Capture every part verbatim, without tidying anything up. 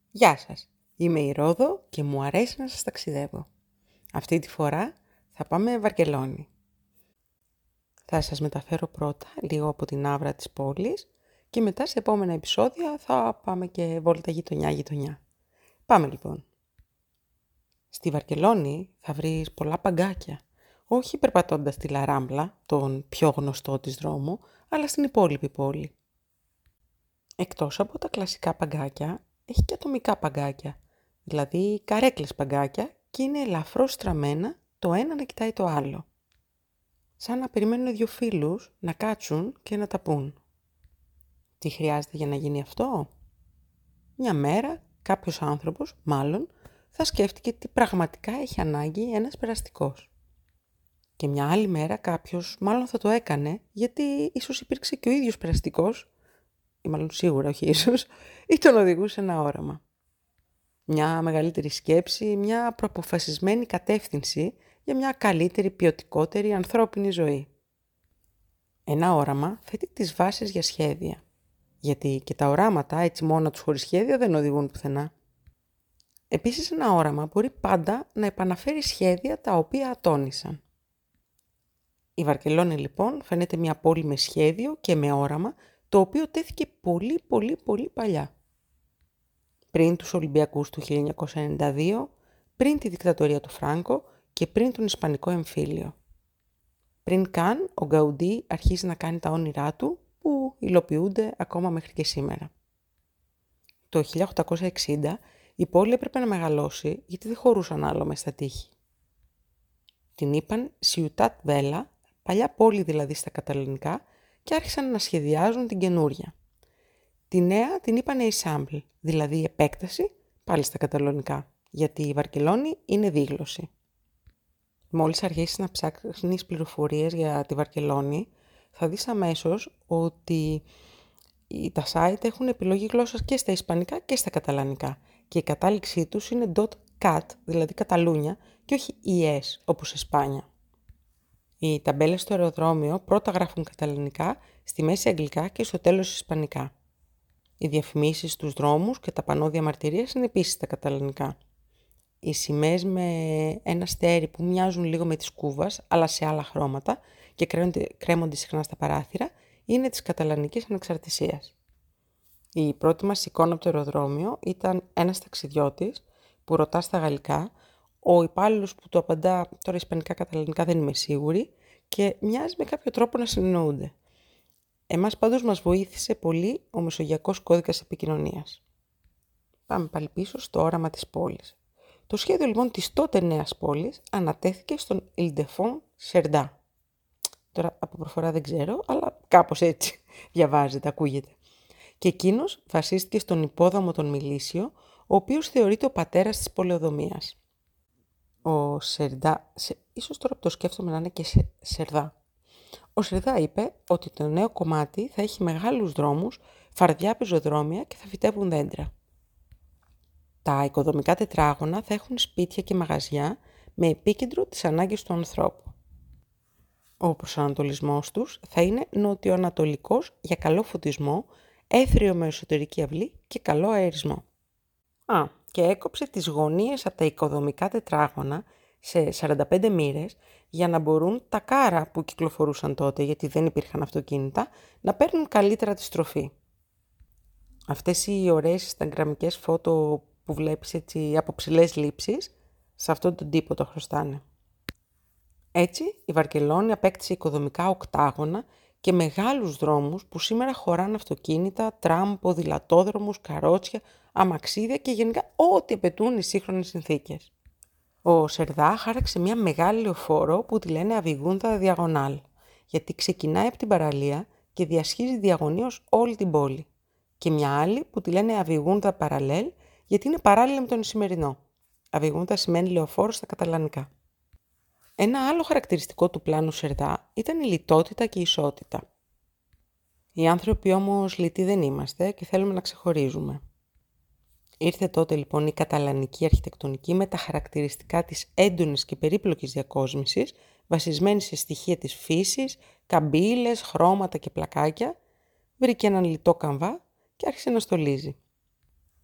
Γεια σας, είμαι η Ρόδο και μου αρέσει να σας ταξιδεύω. Αυτή τη φορά θα πάμε Βαρκελόνη. Θα σας μεταφέρω πρώτα λίγο από την άβρα της πόλης και μετά σε επόμενα επεισόδια θα πάμε και βόλτα γειτονιά-γειτονιά. Πάμε λοιπόν. Στη Βαρκελόνη θα βρεις πολλά παγκάκια, όχι περπατώντας τη Λαράμπλα, τον πιο γνωστό της δρόμο, αλλά στην υπόλοιπη πόλη. Εκτός από τα κλασικά παγκάκια, έχει και ατομικά παγκάκια, δηλαδή καρέκλες παγκάκια και είναι ελαφρώς στραμμένα το ένα να κοιτάει το άλλο. Σαν να περιμένουν δύο φίλους να κάτσουν και να τα πούν. Τι χρειάζεται για να γίνει αυτό? Μια μέρα κάποιος άνθρωπος, μάλλον, θα σκέφτηκε τι πραγματικά έχει ανάγκη ένας περαστικός. Και μια άλλη μέρα κάποιος μάλλον θα το έκανε γιατί ίσως υπήρξε και ο ίδιος περαστικός, ή μάλλον σίγουρα όχι ίσως, ή τον οδηγούσε ένα όραμα. Μια μεγαλύτερη σκέψη, μια προαποφασισμένη κατεύθυνση για μια καλύτερη, ποιοτικότερη ανθρώπινη ζωή. Ένα όραμα θέτει τις βάσεις για σχέδια, γιατί και τα οράματα έτσι μόνα τους χωρίς σχέδια δεν οδηγούν πουθενά. Επίσης ένα όραμα μπορεί πάντα να επαναφέρει σχέδια τα οποία ατώνησαν. Η Βαρκελόνη λοιπόν φαίνεται μια πόλη με σχέδιο και με όραμα, το οποίο τέθηκε πολύ πολύ πολύ παλιά. Πριν τους Ολυμπιακούς του χίλια εννιακόσια ενενήντα δύο, πριν τη δικτατορία του Φράνκο και πριν τον Ισπανικό εμφύλιο. Πριν καν ο Γκαουντί αρχίσει να κάνει τα όνειρά του που υλοποιούνται ακόμα μέχρι και σήμερα. Το χίλια οκτακόσια εξήντα η πόλη έπρεπε να μεγαλώσει γιατί δεν χωρούσαν άλλο μες στα τείχη. Την είπαν Σιουτάτ Βέλα, παλιά πόλη δηλαδή στα καταλανικά, και άρχισαν να σχεδιάζουν την καινούρια. Τη νέα την είπανε Ισάμπλ, δηλαδή επέκταση, πάλι στα καταλωνικά, γιατί η Βαρκελόνη είναι δίγλωση. Μόλις αρχίσεις να ψάχνεις πληροφορίες για τη Βαρκελόνη, θα δεις αμέσως ότι τα site έχουν επιλογή γλώσσας και στα ισπανικά και στα καταλανικά και η κατάληξή τους είναι .cat, δηλαδή Καταλούνια, και όχι .es όπως Εσπάνια. Οι ταμπέλες στο αεροδρόμιο πρώτα γράφουν καταλανικά, στη μέση αγγλικά και στο τέλος ισπανικά. Οι διαφημίσεις στους δρόμους και τα πανό διαμαρτυρίας είναι επίσης στα καταλανικά. Οι σημαίες με ένα στέρι που μοιάζουν λίγο με τις Κούβας, αλλά σε άλλα χρώματα και κρέμονται, κρέμονται συχνά στα παράθυρα, είναι της καταλανικής ανεξαρτησίας. Η πρώτη μας εικόνα από το αεροδρόμιο ήταν ένας ταξιδιώτης που ρωτά στα γαλλικά, ο υπάλληλος που του απαντά τώρα ισπανικά καταλανικά δεν είμαι σίγουρη και μοιάζει με κάποιο τρόπο να συνεννοούνται. Εμάς πάντως μας βοήθησε πολύ ο μεσογειακός κώδικας επικοινωνίας. Πάμε πάλι πίσω στο όραμα της πόλης. Το σχέδιο λοιπόν της τότε νέας πόλης ανατέθηκε στον Ιλντεφόν Σερντά. Τώρα από προφορά δεν ξέρω, αλλά κάπως έτσι διαβάζεται, ακούγεται. Και εκείνος βασίστηκε στον υπόδαμο τον Μιλήσιο, ο οποίος θεωρείται ο πατέρας της πολεοδομίας. Ο Σερντά, σε, ίσως τώρα που το σκέφτομαι να είναι και σε, Σερδά. Ο Σερδά είπε ότι το νέο κομμάτι θα έχει μεγάλους δρόμους, φαρδιά πεζοδρόμια και θα φυτεύουν δέντρα. Τα οικοδομικά τετράγωνα θα έχουν σπίτια και μαγαζιά με επίκεντρο τις ανάγκες του ανθρώπου. Ο προσανατολισμός τους θα είναι νοτιοανατολικός για καλό φωτισμό, έθριο με εσωτερική αυλή και καλό αερισμό. Α, και έκοψε τις γωνίες από τα οικοδομικά τετράγωνα σε σαράντα πέντε μοίρες για να μπορούν τα κάρα που κυκλοφορούσαν τότε, γιατί δεν υπήρχαν αυτοκίνητα, να παίρνουν καλύτερα τη στροφή. Αυτές οι ωραίες instagramικές φώτο που βλέπεις έτσι από ψηλές λήψεις, σε αυτόν τον τύπο το χρωστάνε. Έτσι, η Βαρκελόνη απέκτησε οικοδομικά οκτάγωνα και μεγάλους δρόμους που σήμερα χωράνε αυτοκίνητα, τραμ, ποδηλατόδρομους, καρότσια, αμαξίδια και γενικά ό,τι απαιτούν οι σύγχρονες συνθήκες. Ο Σερδά χάραξε μια μεγάλη λεωφόρο που τη λένε Αβιγούντα Διαγωνάλ, γιατί ξεκινάει από την παραλία και διασχίζει διαγωνίως όλη την πόλη. Και μια άλλη που τη λένε Αβιγούντα Παραλέλ, γιατί είναι παράλληλα με τον Ισημερινό. Αβιγούντα σημαίνει λεωφόρο στα καταλανικά. Ένα άλλο χαρακτηριστικό του πλάνου Σερδά ήταν η λιτότητα και η ισότητα. Οι άνθρωποι όμως λιτοί δεν είμαστε και θέλουμε να ξεχωρίζουμε. Ήρθε τότε λοιπόν η καταλανική αρχιτεκτονική με τα χαρακτηριστικά της έντονης και περίπλοκης διακόσμησης, βασισμένη σε στοιχεία της φύσης, καμπύλες, χρώματα και πλακάκια, βρήκε έναν λιτό καμβά και άρχισε να στολίζει.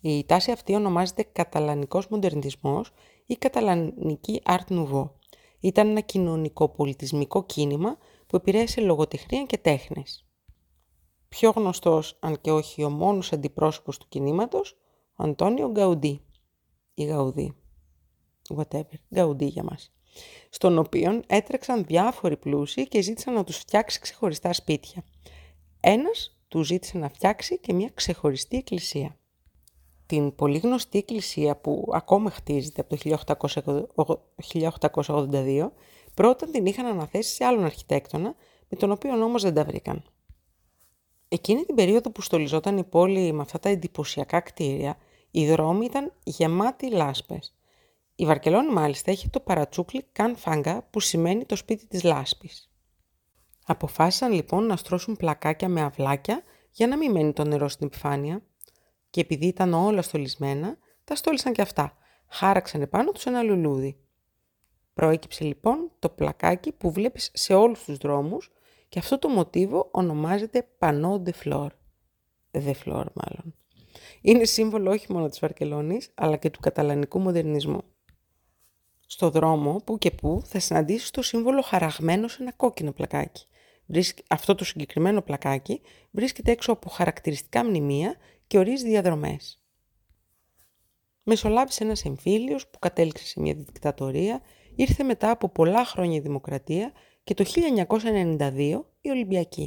Η τάση αυτή ονομάζεται καταλανικός μοντερνισμός ή καταλανική Art Nouveau. Ήταν ένα κοινωνικό-πολιτισμικό κίνημα που επηρέασε λογοτεχνία και τέχνες. Πιο γνωστός, αν και όχι ο μόνος αντιπρόσωπος του κινήματος, ο Αντώνιο Γκαουντί ή Γαουδί, whatever, Γκαουντί για μας, στον οποίον έτρεξαν διάφοροι πλούσιοι και ζήτησαν να τους φτιάξει ξεχωριστά σπίτια. Ένας του ζήτησε να φτιάξει και μια ξεχωριστή εκκλησία. Την πολύ γνωστή εκκλησία που ακόμα χτίζεται από το χίλια οκτακόσια ογδόντα δύο, πρώτα την είχαν αναθέσει σε άλλον αρχιτέκτονα, με τον οποίο όμως δεν τα βρήκαν. Εκείνη την περίοδο που στολιζόταν η πόλη με αυτά τα εντυπωσιακά κτίρια, οι δρόμοι ήταν γεμάτοι λάσπες. Η Βαρκελόνη μάλιστα έχει το παρατσούκλι Can Fanga, που σημαίνει το σπίτι της λάσπης. Αποφάσισαν λοιπόν να στρώσουν πλακάκια με αυλάκια για να μην μένει το νερό στην επιφάνεια. Και επειδή ήταν όλα στολισμένα, τα στόλισαν και αυτά. Χάραξαν επάνω τους ένα λουλούδι. Προέκυψε λοιπόν το πλακάκι που βλέπεις σε όλους τους δρόμους και αυτό το μοτίβο ονομάζεται Panneau de Flore. De Flore μάλλον. Είναι σύμβολο όχι μόνο της Βαρκελόνης, αλλά και του καταλανικού μοντερνισμού. Στο δρόμο, που και που, θα συναντήσεις το σύμβολο χαραγμένο σε ένα κόκκινο πλακάκι. Αυτό το συγκεκριμένο πλακάκι βρίσκεται έξω από χαρακτηριστικά μνημεία και ορίζει διαδρομές. Μεσολάβησε ένας εμφύλιος που κατέληξε σε μια δικτατορία, ήρθε μετά από πολλά χρόνια η δημοκρατία και το χίλια εννιακόσια ενενήντα δύο η Ολυμπιακή.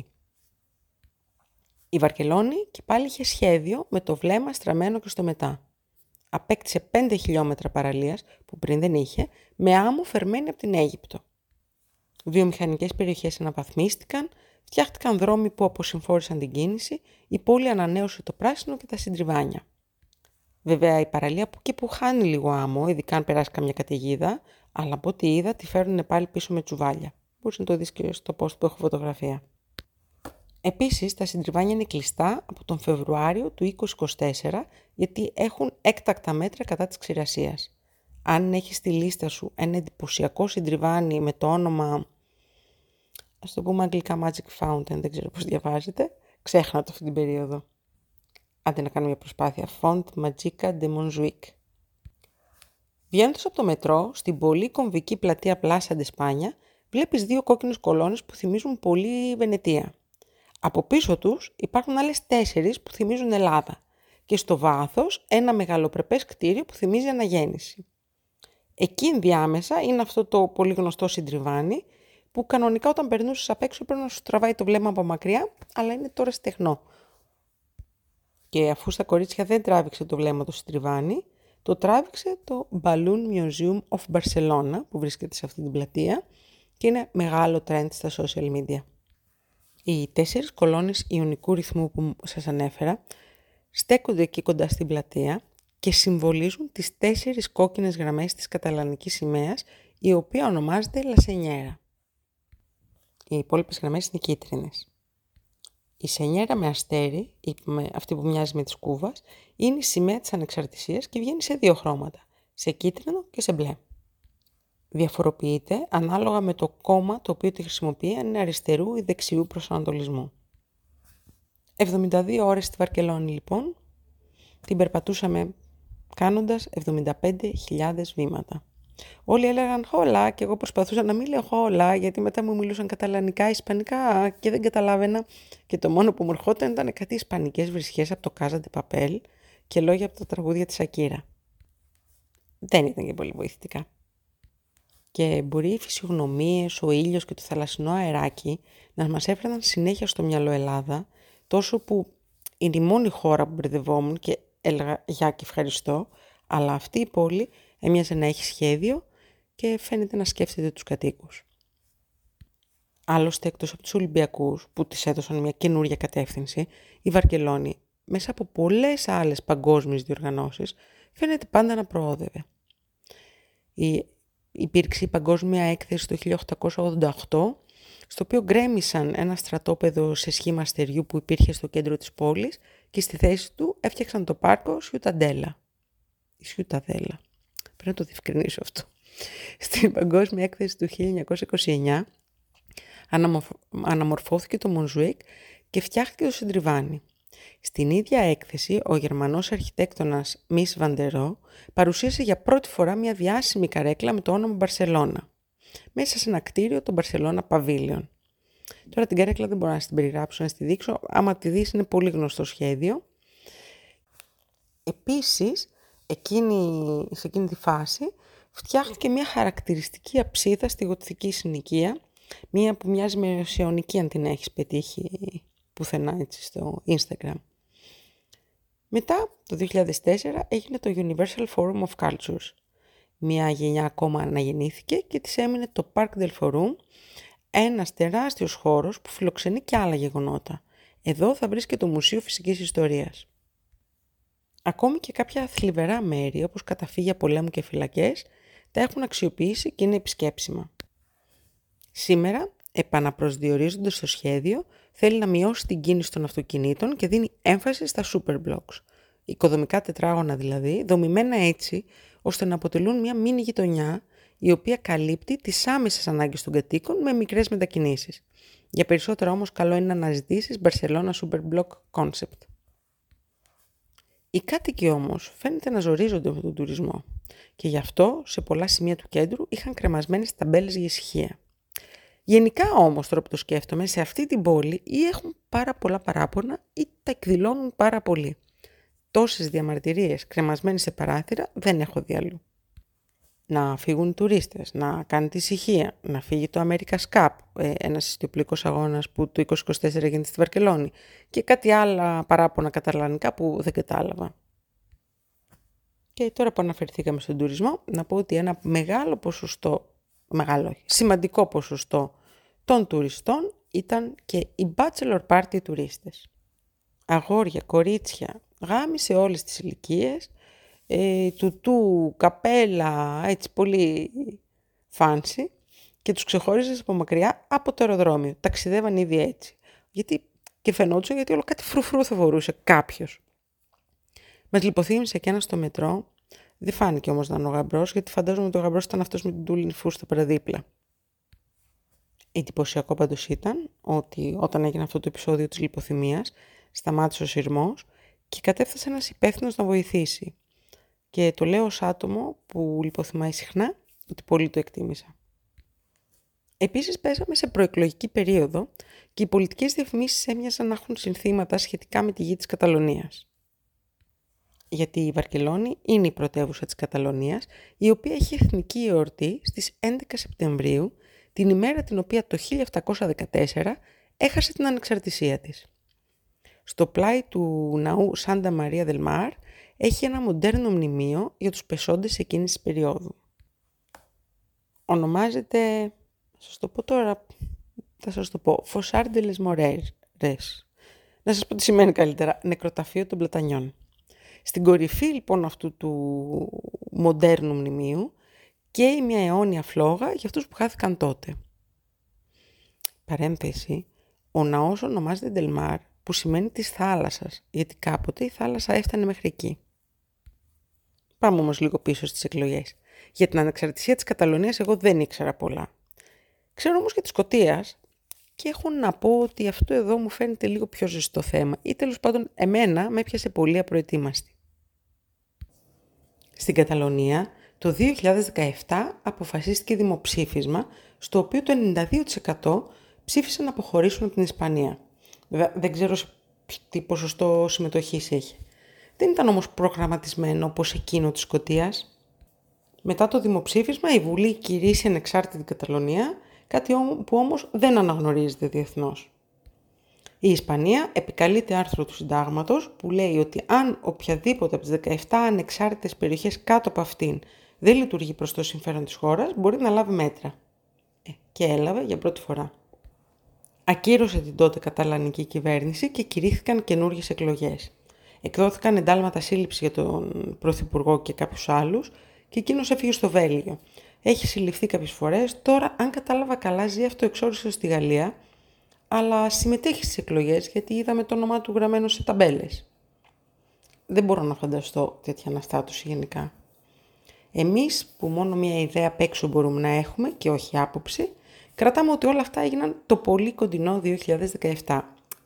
Η Βαρκελόνη και πάλι είχε σχέδιο με το βλέμμα στραμμένο και στο μετά. Απέκτησε πέντε χιλιόμετρα παραλίας που πριν δεν είχε, με άμμο φερμένη από την Αίγυπτο. Βιομηχανικές περιοχές αναβαθμίστηκαν, φτιάχτηκαν δρόμοι που αποσυμφόρησαν την κίνηση, η πόλη ανανέωσε το πράσινο και τα συντριβάνια. Βέβαια, η παραλία που και που χάνει λίγο άμμο, ειδικά αν περάσει καμιά καταιγίδα, αλλά από ό,τι είδα τη φέρνουν πάλι πίσω με τσουβάλια. Μπορείς να το δεις και στο post που έχω φωτογραφία. Επίσης, τα συντριβάνια είναι κλειστά από τον Φεβρουάριο του είκοσι είκοσι τέσσερα, γιατί έχουν έκτακτα μέτρα κατά της ξηρασίας. Αν έχεις στη λίστα σου ένα εντυπωσιακό συντριβάνι με το όνομα, ας το πούμε αγγλικά Magic Fountain, δεν ξέρω πώς διαβάζεται, ξέχνα το αυτή την περίοδο. Άντε να κάνω μια προσπάθεια. Font Magica de Montjuïc. Βγαίνοντας από το μετρό, στην πολύ κομβική πλατεία Plaza de España, βλέπεις δύο κόκκινες κολόνες που θυμίζουν πολύ Βενετία. Από πίσω τους υπάρχουν άλλες τέσσερις που θυμίζουν Ελλάδα και στο βάθος ένα μεγαλοπρεπές κτίριο που θυμίζει αναγέννηση. Εκεί ενδιάμεσα είναι αυτό το πολύ γνωστό συντριβάνι που κανονικά όταν περνούσες απ' έξω πρέπει να σου τραβάει το βλέμμα από μακριά, αλλά είναι τώρα στεγνό. Και αφού στα κορίτσια δεν τράβηξε το βλέμμα το συντριβάνι, το τράβηξε το Balloon Museum of Barcelona που βρίσκεται σε αυτή την πλατεία και είναι μεγάλο trend στα social media. Οι τέσσερις κολόνες ιωνικού ρυθμού που σας ανέφερα στέκονται εκεί κοντά στην πλατεία και συμβολίζουν τις τέσσερις κόκκινες γραμμές της καταλανικής σημαίας, η οποία ονομάζεται La Señera. Οι υπόλοιπες γραμμές είναι κίτρινες. Η Σενιέρα με αστέρι, αυτή που μοιάζει με τη σκούβα, είναι η σημαία της ανεξαρτησίας και βγαίνει σε δύο χρώματα, σε κίτρινο και σε μπλε. Διαφοροποιείται ανάλογα με το κόμμα το οποίο τη χρησιμοποιεί, αν είναι αριστερού ή δεξιού προσανατολισμού. εβδομήντα δύο ώρες στη Βαρκελόνη λοιπόν, την περπατούσαμε κάνοντας εβδομήντα πέντε χιλιάδες βήματα. Όλοι έλεγαν χόλα και εγώ προσπαθούσα να μην λέω χόλα γιατί μετά μου μιλούσαν καταλανικά, ισπανικά και δεν καταλάβαινα και το μόνο που μου ερχόταν ήταν κάτι ισπανικές βρισχές από το Casa de Papel και λόγια από τα τραγούδια της Ακύρα. Δεν ήταν και πολύ βοηθητικά. Και μπορεί οι φυσιογνωμίες, ο ήλιος και το θαλασσινό αεράκι να μας έφεραν συνέχεια στο μυαλό Ελλάδα, τόσο που είναι η μόνη χώρα που μπερδευόμουν και έλεγα γεια και ευχαριστώ, αλλά αυτή η πόλη έμοιαζε να έχει σχέδιο και φαίνεται να σκέφτεται τους κατοίκους. Άλλωστε, εκτός από τους Ολυμπιακούς που της έδωσαν μια καινούρια κατεύθυνση, η Βαρκελόνη, μέσα από πολλές άλλες παγκόσμιες διοργανώσεις, φαίνεται πάντα να προόδευε. Η... Υπήρξε η Παγκόσμια Έκθεση το χίλια οκτακόσια ογδόντα οκτώ, στο οποίο γκρέμισαν ένα στρατόπεδο σε σχήμα αστεριού που υπήρχε στο κέντρο της πόλης και στη θέση του έφτιαξαν το πάρκο Σιουταντέλα. Η Σιουταδέλα. Πρέπει να το διευκρινίσω αυτό. Στην Παγκόσμια Έκθεση του χίλια εννιακόσια είκοσι εννιά αναμορφώθηκε το Μοντζουίκ και φτιάχτηκε το συντριβάνι. Στην ίδια έκθεση, ο Γερμανός αρχιτέκτονας Mies van der Rohe παρουσίασε για πρώτη φορά μια διάσημη καρέκλα με το όνομα Μπαρσελώνα, μέσα σε ένα κτίριο, το Barcelona Pavilion. Τώρα την καρέκλα δεν μπορώ να την περιγράψω, να τη δείξω, άμα τη δεις είναι πολύ γνωστό σχέδιο. Επίσης, εκείνη, σε εκείνη τη φάση, φτιάχτηκε μια χαρακτηριστική αψίδα στη γοτθική συνοικία, μια που μοιάζει με οσιονική αν την έχεις πετύχει πουθενά έτσι στο Instagram. Μετά, το δύο χιλιάδες τέσσερα, έγινε το Universal Forum of Cultures. Μια γενιά ακόμα αναγεννήθηκε και της έμεινε το Parc del Forum, ένας τεράστιος χώρος που φιλοξενεί και άλλα γεγονότα. Εδώ θα βρίσκεται το Μουσείο Φυσικής Ιστορίας. Ακόμη και κάποια θλιβερά μέρη, όπως καταφύγια πολέμου και φυλακές, τα έχουν αξιοποιήσει και είναι επισκέψιμα. Σήμερα, επαναπροσδιορίζοντας το σχέδιο, θέλει να μειώσει την κίνηση των αυτοκινήτων και δίνει έμφαση στα superblocks. Οικοδομικά τετράγωνα δηλαδή, δομημένα έτσι, ώστε να αποτελούν μια μίνι γειτονιά, η οποία καλύπτει τις άμεσες ανάγκες των κατοίκων με μικρές μετακινήσεις. Για περισσότερα όμως, καλό είναι να αναζητήσεις Barcelona Superblock Concept. Οι κάτοικοι όμως φαίνεται να ζορίζονται από τον τουρισμό και γι' αυτό σε πολλά σημεία του κέντρου είχαν κρεμασμένες ταμπέλες για ησυχία. Γενικά όμως, τώρα που το σκέφτομαι, σε αυτή την πόλη ή έχουν πάρα πολλά παράπονα ή τα εκδηλώνουν πάρα πολύ. Τόσες διαμαρτυρίες κρεμασμένες σε παράθυρα δεν έχω δει αλλού. Να φύγουν οι τουρίστες, να κάνει τη ησυχία, να φύγει το America's Cup, ένας ιστιοπλοϊκός αγώνας που το είκοσι είκοσι τέσσερα γίνεται στη Βαρκελόνη και κάτι άλλα παράπονα καταλανικά που δεν κατάλαβα. Και τώρα που αναφερθήκαμε στον τουρισμό, να πω ότι ένα μεγάλο ποσοστό, μεγάλο όχι, σημαντικό ποσοστό των τουριστών ήταν και οι bachelor party τουρίστες. Αγόρια, κορίτσια, γάμοι σε όλες τις ηλικίες, ε, τουτού, καπέλα, έτσι πολύ fancy και τους ξεχώριζες από μακριά από το αεροδρόμιο. Ταξιδεύαν ήδη έτσι. Γιατί και φαινόντουσαν γιατί όλο κάτι φρουφρού θα φορούσε κάποιος. Μας λιποθύμισε και ένα στο μετρό. Δεν φάνηκε όμως να είναι ο γαμπρός, γιατί φαντάζομαι ότι ο γαμπρός ήταν αυτός με την τούλινη φούστα παραδίπλα. Εντυπωσιακό πάντως ήταν ότι όταν έγινε αυτό το επεισόδιο της λιποθυμίας, σταμάτησε ο σειρμός και κατέφτασε ένας υπεύθυνος να βοηθήσει. Και το λέω ως άτομο που λιποθυμάει συχνά, ότι πολύ το εκτίμησα. Επίσης πέσαμε σε προεκλογική περίοδο και οι πολιτικές διαφημίσεις έμοιαζαν να έχουν συνθήματα σχετικά με τη γη της Καταλωνίας. Γιατί η Βαρκελόνη είναι η πρωτεύουσα της Καταλωνίας, η οποία έχει εθνική εορτή στις έντεκα Σεπτεμβρίου, την ημέρα την οποία το χίλια επτακόσια δεκατέσσερα έχασε την ανεξαρτησία της. Στο πλάι του ναού Σάντα Μαρία δελ Μάρ έχει ένα μοντέρνο μνημείο για τους πεσόντες εκείνης της περίοδου. Ονομάζεται, θα σας το πω τώρα, θα σας το πω, Φωσάρ ντε λες Μορέρες. Να σας πω τι σημαίνει καλύτερα, νεκροταφείο των Πλατανιών. Στην κορυφή λοιπόν αυτού του μοντέρνου μνημείου καίει μια αιώνια φλόγα για αυτούς που χάθηκαν τότε. Παρένθεση, ο ναός ονομάζεται Ντελμάρ, που σημαίνει της θάλασσας, γιατί κάποτε η θάλασσα έφτανε μέχρι εκεί. Πάμε όμως λίγο πίσω στις εκλογές. Για την ανεξαρτησία της Καταλωνίας εγώ δεν ήξερα πολλά. Ξέρω όμως και της Σκωτίας και έχω να πω ότι αυτό εδώ μου φαίνεται λίγο πιο ζεστό θέμα ή τέλος πάντων εμένα με έπιασε πολύ απροετοίμαστη. Στην Καταλωνία το δύο χιλιάδες δεκαεπτά αποφασίστηκε δημοψήφισμα στο οποίο το ενενήντα δύο τοις εκατό ψήφισαν να αποχωρήσουν από την Ισπανία. Βέβαια δεν ξέρω τι ποσοστό συμμετοχής έχει. Δεν ήταν όμως προγραμματισμένο όπως εκείνο της Σκωτίας. Μετά το δημοψήφισμα η Βουλή κηρύσσει ανεξάρτητη την Καταλωνία, κάτι που όμως δεν αναγνωρίζεται διεθνώς. Η Ισπανία επικαλείται άρθρο του συντάγματος που λέει ότι αν οποιαδήποτε από τις δεκαεπτά ανεξάρτητες περιοχές κάτω από αυτήν δεν λειτουργεί προς το συμφέρον της χώρας, μπορεί να λάβει μέτρα. Ε, και έλαβε για πρώτη φορά. Ακύρωσε την τότε καταλανική κυβέρνηση και κηρύχθηκαν καινούργιες εκλογές. Εκδόθηκαν εντάλματα σύλληψη για τον Πρωθυπουργό και κάποιους άλλους και εκείνος έφυγε στο Βέλγιο. Έχει συλληφθεί κάποιες φορές, τώρα αν κατάλαβα καλά ζει αυτοεξόριστο στη Γαλλία, αλλά συμμετέχει στις εκλογές γιατί είδαμε το όνομά του γραμμένο σε ταμπέλες. Δεν μπορώ να φανταστώ τέτοια αναστάτωση γενικά. Εμείς που μόνο μια ιδέα απ' έξω μπορούμε να έχουμε και όχι άποψη, κρατάμε ότι όλα αυτά έγιναν το πολύ κοντινό δύο χιλιάδες δεκαεπτά.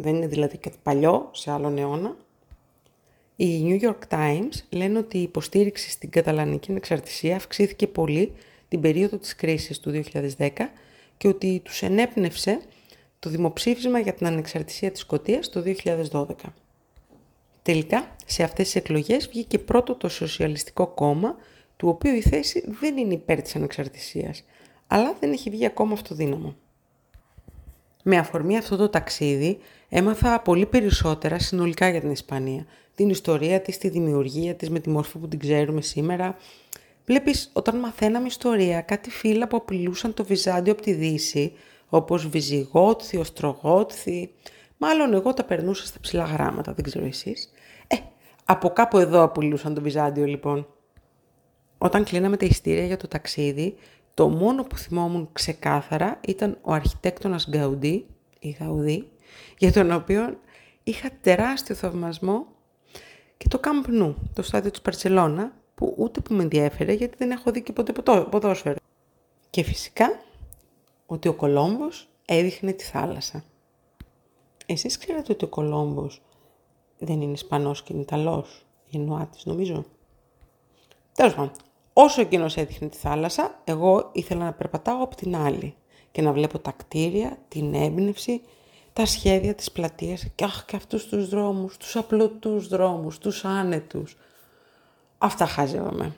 δεν είναι δηλαδή κάτι παλιό σε άλλον αιώνα. Οι New York Times λένε ότι η υποστήριξη στην καταλανική ανεξαρτησία αυξήθηκε πολύ την περίοδο της κρίσης του δύο χιλιάδες δέκα και ότι τους ενέπνευσε το δημοψήφισμα για την ανεξαρτησία της Σκωτίας το δύο χιλιάδες δώδεκα. Τελικά, σε αυτές τις εκλογές βγήκε πρώτο το Σοσιαλιστικό Κόμμα, του οποίου η θέση δεν είναι υπέρ της ανεξαρτησίας, αλλά δεν έχει βγει ακόμα αυτοδύναμο. Με αφορμή αυτό το ταξίδι, έμαθα πολύ περισσότερα συνολικά για την Ισπανία, την ιστορία της, τη δημιουργία της με τη μορφή που την ξέρουμε σήμερα. Βλέπεις, όταν μαθαίναμε ιστορία, κάτι φύλλα που απειλούσαν το Βυζάντιο από τη Δύση, όπως Βυζιγότθι, Οστρογότθι, μάλλον εγώ τα περνούσα στα ψηλά γράμματα, δεν ξέρω εσείς. Ε, από κάπου εδώ απειλούσαν το Βυζάντιο λοιπόν. Όταν κλείναμε τα ειστήρια για το ταξίδι, το μόνο που θυμόμουν ξεκάθαρα ήταν ο αρχιτέκτονας Γκαουντί, ή Γαουδί, για τον οποίο είχα τεράστιο θαυμασμό, και το Camp Nou, το στάδιο της Μπαρσελόνα, που ούτε που με ενδιέφερε γιατί δεν έχω δει και ποτέ ποδόσφαιρο. Και φυσικά ότι ο Κολόμβος έδειχνε τη θάλασσα. Εσείς ξέρετε ότι ο Κολόμβος δεν είναι Ισπανός και είναι Ιταλός, Γενουάτης νομίζω. Τέλος πάντων, όσο εκείνος έδειχνε τη θάλασσα, εγώ ήθελα να περπατάω από την άλλη και να βλέπω τα κτίρια, την έμπνευση, τα σχέδια της πλατείας και, αχ, και αυτούς τους δρόμους, τους απλωτούς δρόμους, τους άνετους. Αυτά χάζευαμε.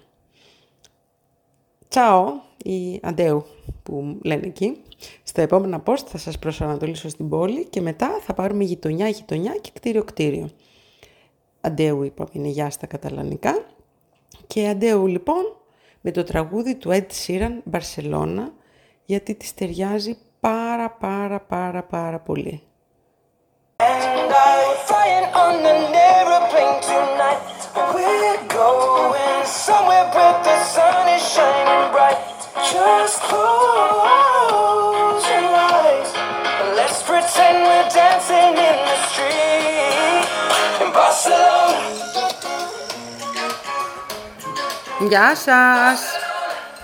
Τσάω ή αντέου που λένε εκεί. Στα επόμενα post θα σας προσανατολίσω στην πόλη και μετά θα πάρουμε γειτονιά-γειτονιά και κτίριο-κτίριο. Αντέου είπαμε είναι γεια στα καταλανικά. Και αντέου λοιπόν με το τραγούδι του Ed Sheeran Μπαρσελόνα, γιατί της ταιριάζει πάρα πάρα πάρα πάρα πολύ. And I'm flying on an aeroplane tonight. We're going somewhere where the sun is shining bright. Just close your eyes and let's pretend we're dancing in the street in Barcelona. Γεια σας!